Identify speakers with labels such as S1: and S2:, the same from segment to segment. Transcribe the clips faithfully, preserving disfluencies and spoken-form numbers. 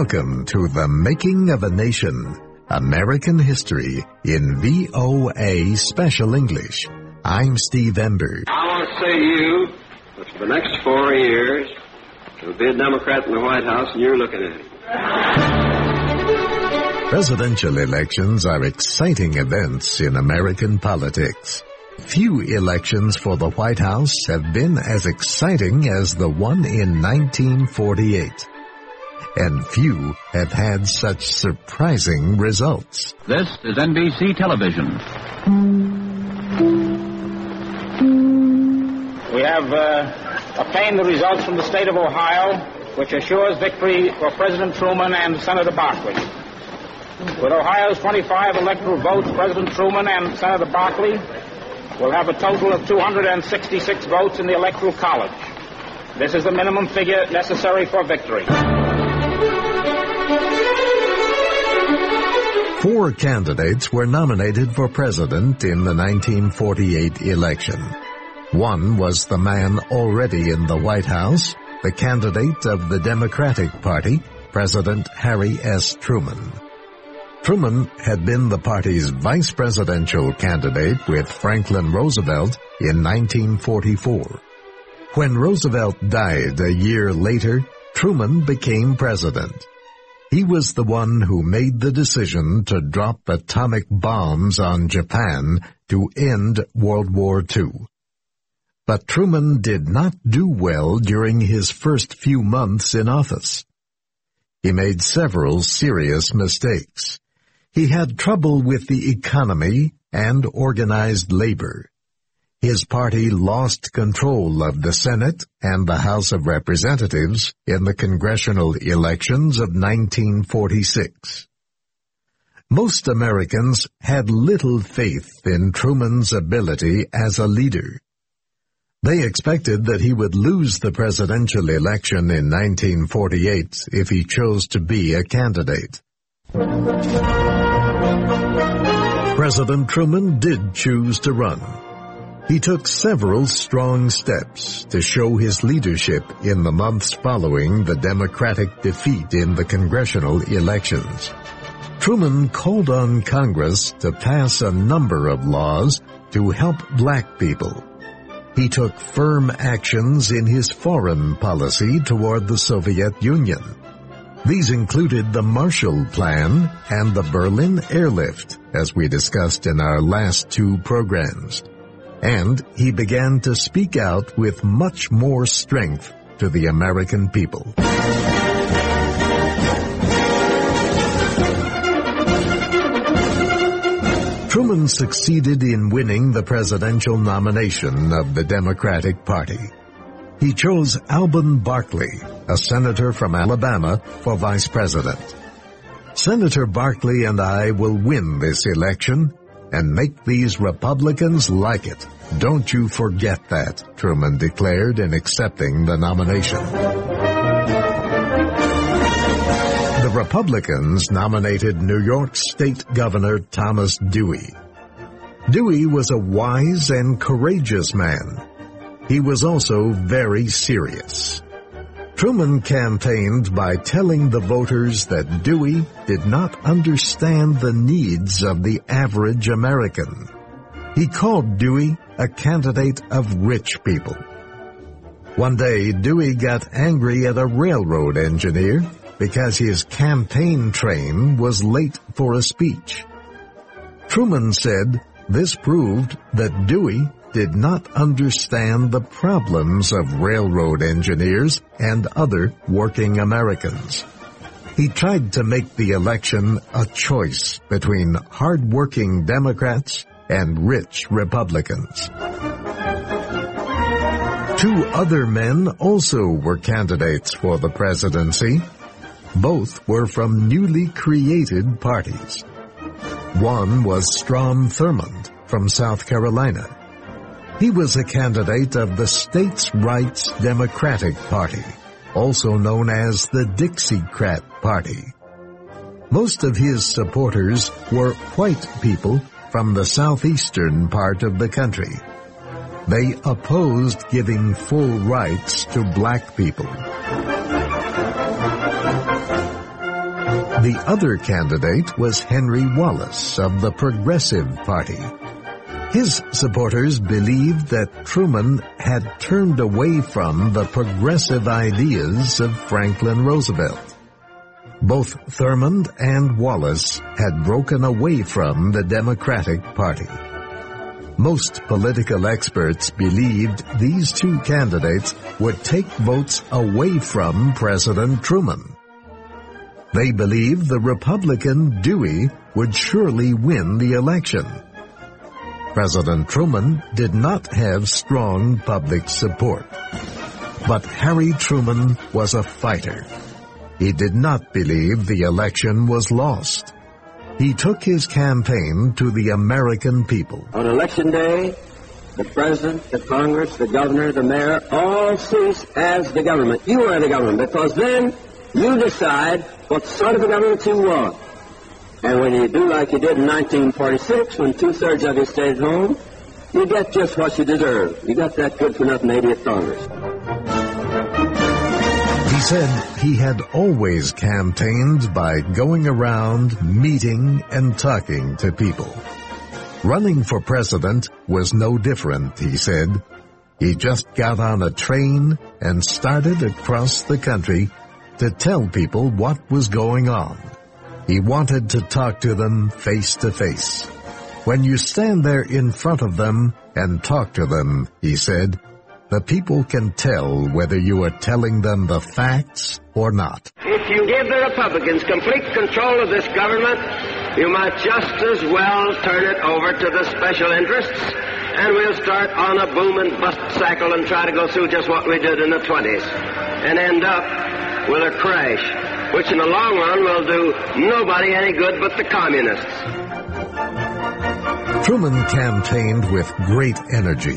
S1: Welcome to The Making of a Nation, American History in V O A Special English. I'm Steve Ember.
S2: I want to say to you that for the next four years, there'll be a Democrat in the White House, and you're looking at it.
S1: Presidential elections are exciting events in American politics. Few elections for the White House have been as exciting as the one in nineteen forty-eight. And few have had such surprising results.
S3: This is N B C Television.
S4: We have uh, obtained the results from the state of Ohio, which assures victory for President Truman and Senator Barkley. With Ohio's twenty-five electoral votes, President Truman and Senator Barkley will have a total of two hundred sixty-six votes in the Electoral College. This is the minimum figure necessary for victory.
S1: Four candidates were nominated for president in the nineteen forty-eight election. One was the man already in the White House, the candidate of the Democratic Party, President Harry S. Truman. Truman had been the party's vice presidential candidate with Franklin Roosevelt in nineteen forty-four. When Roosevelt died a year later, Truman became president. He was the one who made the decision to drop atomic bombs on Japan to end World War Two. But Truman did not do well during his first few months in office. He made several serious mistakes. He had trouble with the economy and organized labor. His party lost control of the Senate and the House of Representatives in the congressional elections of nineteen forty-six. Most Americans had little faith in Truman's ability as a leader. They expected that he would lose the presidential election in nineteen forty-eight if he chose to be a candidate. President Truman did choose to run. He took several strong steps to show his leadership in the months following the Democratic defeat in the congressional elections. Truman called on Congress to pass a number of laws to help black people. He took firm actions in his foreign policy toward the Soviet Union. These included the Marshall Plan and the Berlin Airlift, as we discussed in our last two programs. And he began to speak out with much more strength to the American people. Truman succeeded in winning the presidential nomination of the Democratic Party. He chose Alben Barkley, a senator from Alabama, for vice president. Senator Barkley and I will win this election and make these Republicans like it. Don't you forget that, Truman declared in accepting the nomination. The Republicans nominated New York State Governor Thomas Dewey. Dewey was a wise and courageous man. He was also very serious. Truman campaigned by telling the voters that Dewey did not understand the needs of the average American. He called Dewey a candidate of rich people. One day, Dewey got angry at a railroad engineer because his campaign train was late for a speech. Truman said this proved that Dewey did not understand the problems of railroad engineers and other working Americans. He tried to make the election a choice between hard-working Democrats and rich Republicans. Two other men also were candidates for the presidency. Both were from newly created parties. One was Strom Thurmond from South Carolina. He was a candidate of the States' Rights Democratic Party, also known as the Dixiecrat Party. Most of his supporters were white people from the southeastern part of the country. They opposed giving full rights to black people. The other candidate was Henry Wallace of the Progressive Party. His supporters believed that Truman had turned away from the progressive ideas of Franklin Roosevelt. Both Thurmond and Wallace had broken away from the Democratic Party. Most political experts believed these two candidates would take votes away from President Truman. They believed the Republican Dewey would surely win the election. President Truman did not have strong public support. But Harry Truman was a fighter. He did not believe the election was lost. He took his campaign to the American people.
S2: On election day, the president, the Congress, the governor, the mayor, all cease as the government. You are the government, because then you decide what sort of a government you want. And when you do like you did in nineteen forty-six, when two-thirds of you stayed home, you get just what you deserve. You got that good-for-nothing idiot Congress.
S1: He said he had always campaigned by going around, meeting, and talking to people. Running for president was no different, he said. He just got on a train and started across the country to tell people what was going on. He wanted to talk to them face to face. When you stand there in front of them and talk to them, he said, the people can tell whether you are telling them the facts or not.
S2: If you give the Republicans complete control of this government, you might just as well turn it over to the special interests, and we'll start on a boom and bust cycle and try to go through just what we did in the twenties, and end up with a crash, which in the long run will do nobody any good but the communists.
S1: Truman campaigned with great energy.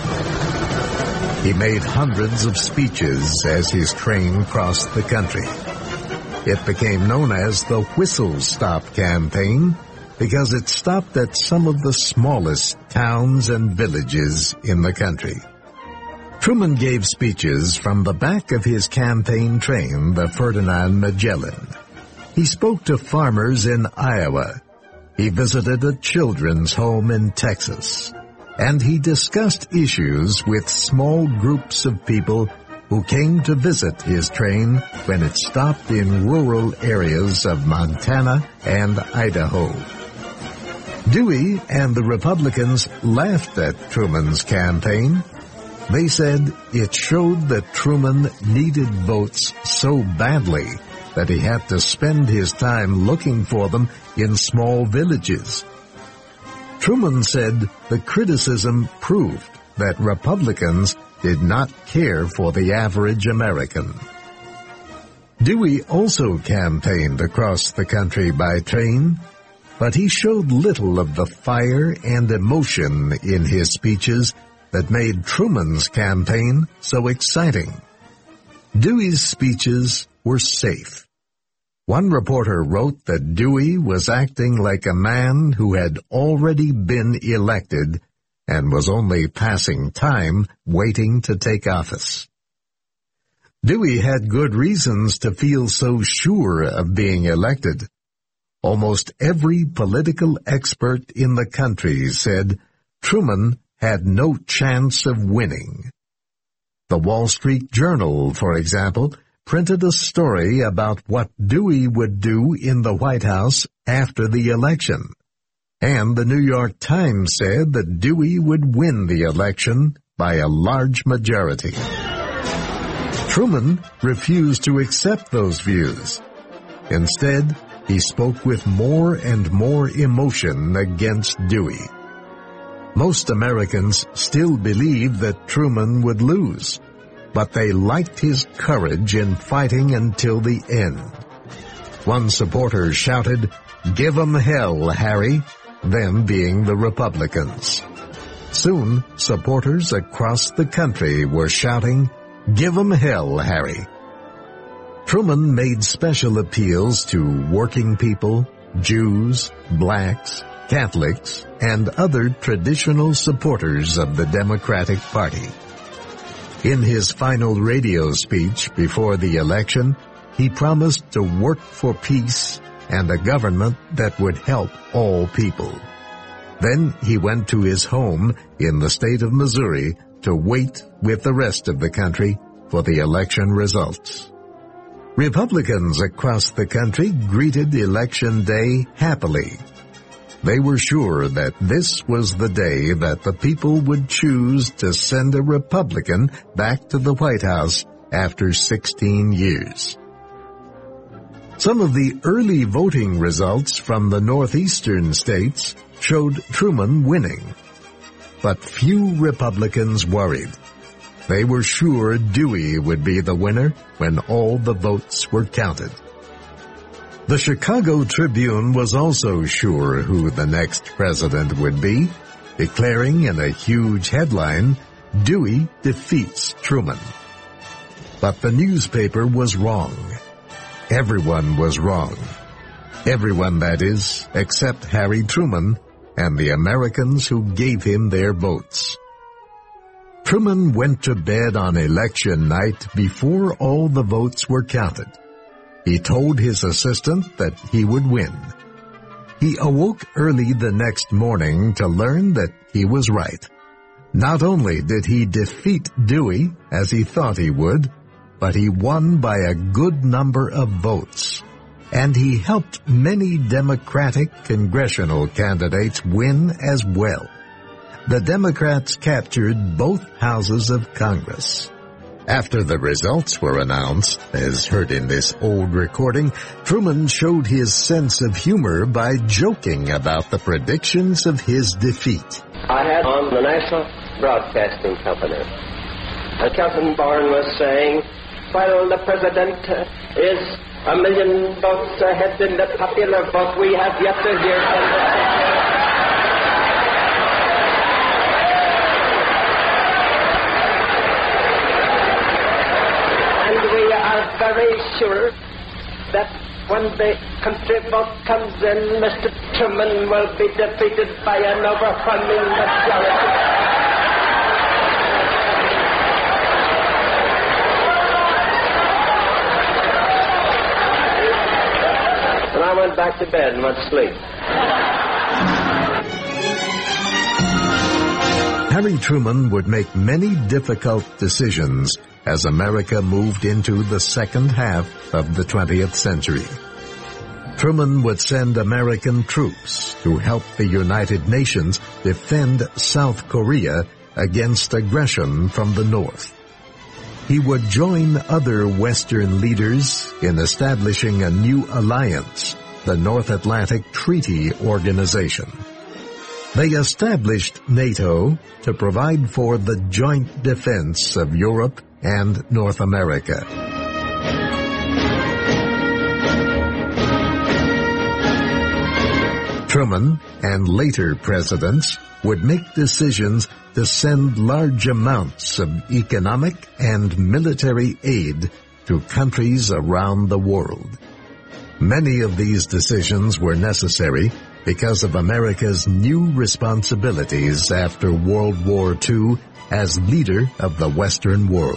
S1: He made hundreds of speeches as his train crossed the country. It became known as the Whistle Stop Campaign because it stopped at some of the smallest towns and villages in the country. Truman gave speeches from the back of his campaign train, the Ferdinand Magellan. He spoke to farmers in Iowa. He visited a children's home in Texas. And he discussed issues with small groups of people who came to visit his train when it stopped in rural areas of Montana and Idaho. Dewey and the Republicans laughed at Truman's campaign. They said it showed that Truman needed votes so badly that he had to spend his time looking for them in small villages. Truman said the criticism proved that Republicans did not care for the average American. Dewey also campaigned across the country by train, but he showed little of the fire and emotion in his speeches that made Truman's campaign so exciting. Dewey's speeches were safe. One reporter wrote that Dewey was acting like a man who had already been elected and was only passing time waiting to take office. Dewey had good reasons to feel so sure of being elected. Almost every political expert in the country said Truman had no chance of winning. The Wall Street Journal, for example, printed a story about what Dewey would do in the White House after the election. And the New York Times said that Dewey would win the election by a large majority. Truman refused to accept those views. Instead, he spoke with more and more emotion against Dewey. Most Americans still believed that Truman would lose, but they liked his courage in fighting until the end. One supporter shouted, "Give 'em hell, Harry," them being the Republicans. Soon, supporters across the country were shouting, "Give 'em hell, Harry." Truman made special appeals to working people, Jews, blacks, Catholics, and other traditional supporters of the Democratic Party. In his final radio speech before the election, he promised to work for peace and a government that would help all people. Then he went to his home in the state of Missouri to wait with the rest of the country for the election results. Republicans across the country greeted Election Day happily. They were sure that this was the day that the people would choose to send a Republican back to the White House after sixteen years. Some of the early voting results from the northeastern states showed Truman winning. But few Republicans worried. They were sure Dewey would be the winner when all the votes were counted. The Chicago Tribune was also sure who the next president would be, declaring in a huge headline, "Dewey defeats Truman." But the newspaper was wrong. Everyone was wrong. Everyone, that is, except Harry Truman and the Americans who gave him their votes. Truman went to bed on election night before all the votes were counted. He told his assistant that he would win. He awoke early the next morning to learn that he was right. Not only did he defeat Dewey, as he thought he would, but he won by a good number of votes. And he helped many Democratic congressional candidates win as well. The Democrats captured both houses of Congress. After the results were announced, as heard in this old recording, Truman showed his sense of humor by joking about the predictions of his defeat.
S2: I had on the National Broadcasting Company. And Kelton Bourne was saying, while the president is a million votes ahead in the popular vote, we have yet to hear from the... We are very sure that when the country vote comes in, Mister Truman will be defeated by an overwhelming majority. And I went back to bed and went to sleep.
S1: Harry Truman would make many difficult decisions as America moved into the second half of the twentieth century. Truman would send American troops to help the United Nations defend South Korea against aggression from the North. He would join other Western leaders in establishing a new alliance, the North Atlantic Treaty Organization. They established NATO to provide for the joint defense of Europe and North America. Truman and later presidents would make decisions to send large amounts of economic and military aid to countries around the world. Many of these decisions were necessary because of America's new responsibilities after World War Two as leader of the Western world.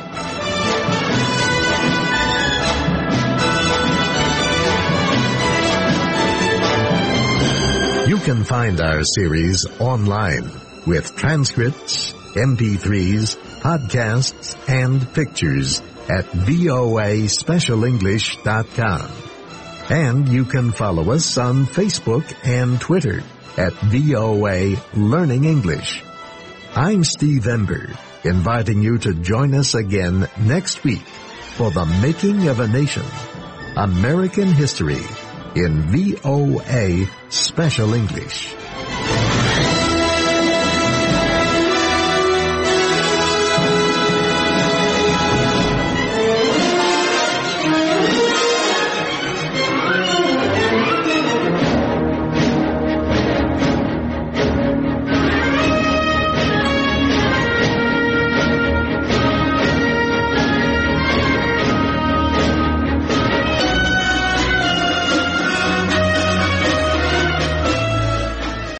S1: You can find our series online with transcripts, M P threes, podcasts, and pictures at V O A Special English dot com. And you can follow us on Facebook and Twitter at V O A Learning English. I'm Steve Ember, inviting you to join us again next week for The Making of a Nation, American History in V O A Special English.